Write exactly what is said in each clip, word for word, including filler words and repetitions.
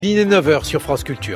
Il est neuf heures sur France Culture.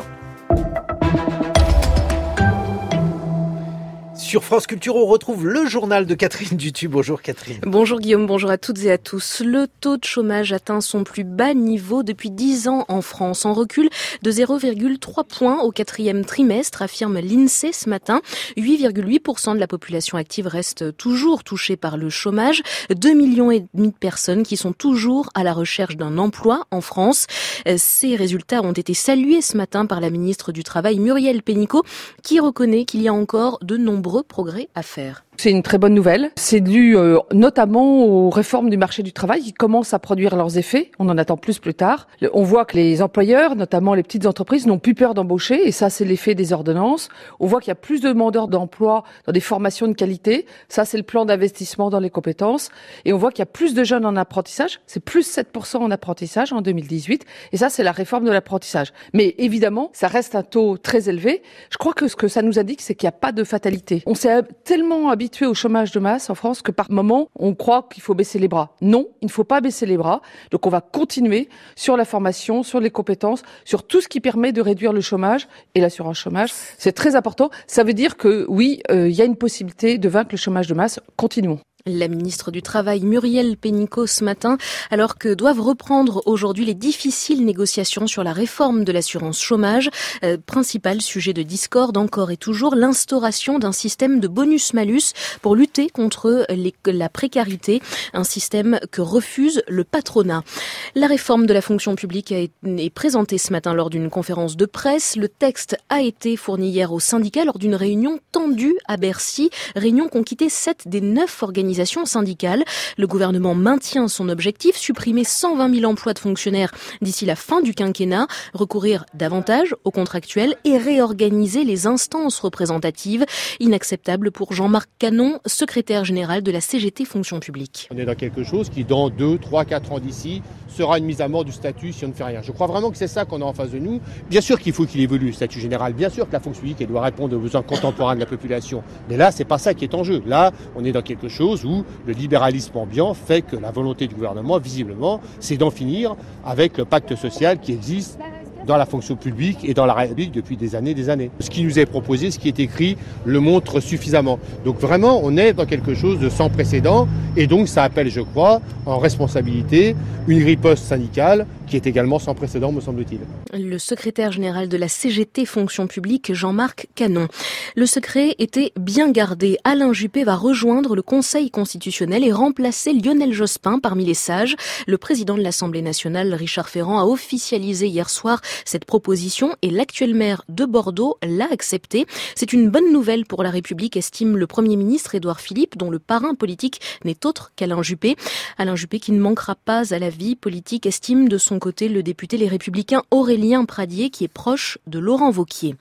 Sur France Culture, on retrouve le journal de Catherine Dutu. Bonjour Catherine. Bonjour Guillaume, bonjour à toutes et à tous. Le taux de chômage atteint son plus bas niveau depuis dix ans en France, en recul de zéro virgule trois points au quatrième trimestre, affirme l'INSEE ce matin. huit virgule huit pour cent de la population active reste toujours touchée par le chômage. deux millions et demi de personnes qui sont toujours à la recherche d'un emploi en France. Ces résultats ont été salués ce matin par la ministre du Travail Muriel Pénicaud, qui reconnaît qu'il y a encore de nombreux progrès à faire. C'est une très bonne nouvelle. C'est dû euh, notamment aux réformes du marché du travail qui commencent à produire leurs effets. On en attend plus plus tard. On voit que les employeurs, notamment les petites entreprises, n'ont plus peur d'embaucher et ça, c'est l'effet des ordonnances. On voit qu'il y a plus de demandeurs d'emploi dans des formations de qualité. Ça, c'est le plan d'investissement dans les compétences. Et on voit qu'il y a plus de jeunes en apprentissage. C'est plus sept pour cent en apprentissage en deux mille dix-huit. Et ça, c'est la réforme de l'apprentissage. Mais évidemment, ça reste un taux très élevé. Je crois que ce que ça nous indique, c'est qu'il n'y a pas de fatalité. On s'est tellement habitué habitué au chômage de masse en France que par moment, on croit qu'il faut baisser les bras. Non, il ne faut pas baisser les bras. Donc on va continuer sur la formation, sur les compétences, sur tout ce qui permet de réduire le chômage et l'assurance chômage. C'est très important. Ça veut dire que oui, euh, il y a une possibilité de vaincre le chômage de masse. Continuons. La ministre du Travail Muriel Pénicaud ce matin, alors que doivent reprendre aujourd'hui les difficiles négociations sur la réforme de l'assurance chômage. Euh, principal sujet de discorde encore et toujours, l'instauration d'un système de bonus-malus pour lutter contre les, la précarité, un système que refuse le patronat. La réforme de la fonction publique a été, est présentée ce matin lors d'une conférence de presse. Le texte a été fourni hier aux syndicats lors d'une réunion tendue à Bercy, réunion qu'ont quitté sept des neuf organisations syndicale. Le gouvernement maintient son objectif, supprimer cent vingt mille emplois de fonctionnaires d'ici la fin du quinquennat, recourir davantage aux contractuels et réorganiser les instances représentatives. Inacceptable pour Jean-Marc Canon, secrétaire général de la C G T Fonction publique. On est dans quelque chose qui, dans deux, trois, quatre ans d'ici, sera une mise à mort du statut si on ne fait rien. Je crois vraiment que c'est ça qu'on a en face de nous. Bien sûr qu'il faut qu'il évolue, le statut général. Bien sûr que la fonction publique elle doit répondre aux besoins contemporains de la population. Mais là, c'est pas ça qui est en jeu. Là, on est dans quelque chose où le libéralisme ambiant fait que la volonté du gouvernement, visiblement, c'est d'en finir avec le pacte social qui existe dans la fonction publique et dans la République depuis des années et des années. Ce qui nous est proposé, ce qui est écrit, le montre suffisamment. Donc vraiment, on est dans quelque chose de sans précédent et donc ça appelle, je crois, en responsabilité, une riposte syndicale qui est également sans précédent, me semble-t-il. Le secrétaire général de la C G T Fonction publique, Jean-Marc Canon. Le secret était bien gardé. Alain Juppé va rejoindre le Conseil constitutionnel et remplacer Lionel Jospin parmi les sages. Le président de l'Assemblée nationale, Richard Ferrand, a officialisé hier soir cette proposition et l'actuel maire de Bordeaux l'a acceptée. C'est une bonne nouvelle pour la République, estime le Premier ministre Édouard Philippe, dont le parrain politique n'est autre qu'Alain Juppé. Alain Juppé qui ne manquera pas à la vie politique, estime de son côté le député Les Républicains Aurélien Pradier, qui est proche de Laurent Wauquiez.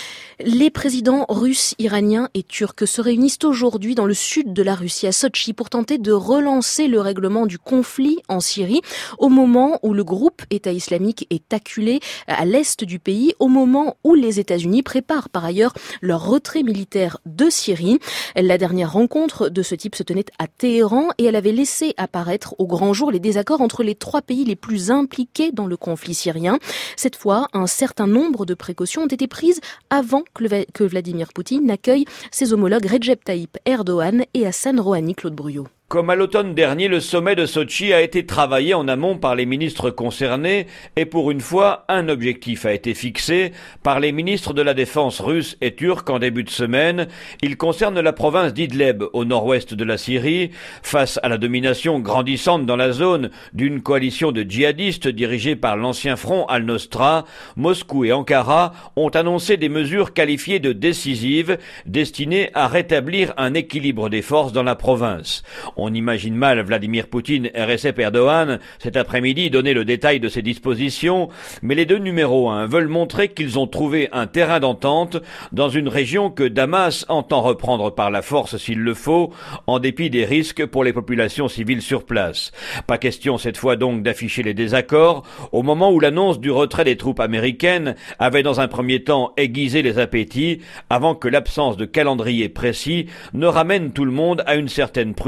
Les présidents russes, iraniens et turcs se réunissent aujourd'hui dans le sud de la Russie, à Sotchi, pour tenter de relancer le règlement du conflit en Syrie, au moment où le groupe État islamique est acculé à l'est du pays, au moment où les États-Unis préparent par ailleurs leur retrait militaire de Syrie. La dernière rencontre de ce type se tenait à Téhéran et elle avait laissé apparaître au grand jour les désaccords entre les trois pays les plus impliqués dans le conflit syrien. Cette fois, un certain nombre de précautions ont été prises avant que Vladimir Poutine n'accueille ses homologues Recep Tayyip Erdogan et Hassan Rouhani. Claude Bruyot. Comme à l'automne dernier, le sommet de Sotchi a été travaillé en amont par les ministres concernés et pour une fois, un objectif a été fixé par les ministres de la Défense russes et turcs en début de semaine. Il concerne la province d'Idleb, au nord-ouest de la Syrie. Face à la domination grandissante dans la zone d'une coalition de djihadistes dirigée par l'ancien front Al-Nosra, Moscou et Ankara ont annoncé des mesures qualifiées de décisives destinées à rétablir un équilibre des forces dans la province. On imagine mal Vladimir Poutine et Recep Erdogan cet après-midi donner le détail de ces dispositions, mais les deux numéros un veulent montrer qu'ils ont trouvé un terrain d'entente dans une région que Damas entend reprendre par la force s'il le faut, en dépit des risques pour les populations civiles sur place. Pas question cette fois donc d'afficher les désaccords, au moment où l'annonce du retrait des troupes américaines avait dans un premier temps aiguisé les appétits, avant que l'absence de calendrier précis ne ramène tout le monde à une certaine prudence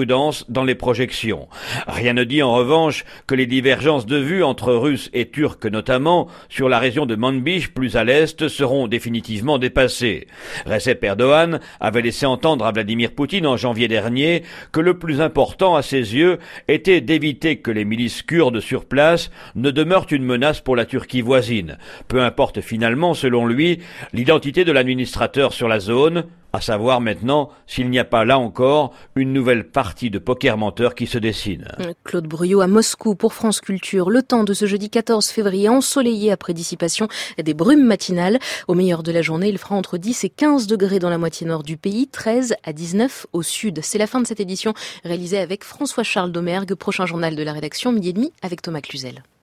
avance dans les projections. Rien ne dit en revanche que les divergences de vues entre Russes et Turcs notamment sur la région de Manbij plus à l'est seront définitivement dépassées. Recep Erdogan avait laissé entendre à Vladimir Poutine en janvier dernier que le plus important à ses yeux était d'éviter que les milices kurdes sur place ne demeurent une menace pour la Turquie voisine. Peu importe finalement, selon lui, l'identité de l'administrateur sur la zone, à savoir maintenant s'il n'y a pas là encore une nouvelle partie de poker menteur qui se dessine. Claude Bruyot à Moscou pour France Culture. Le temps de ce jeudi quatorze février ensoleillé après dissipation des brumes matinales. Au meilleur de la journée, il fera entre dix et quinze degrés dans la moitié nord du pays, treize à dix-neuf au sud. C'est la fin de cette édition réalisée avec François-Charles Domergue. Prochain journal de la rédaction, midi et demi avec Thomas Cluzel.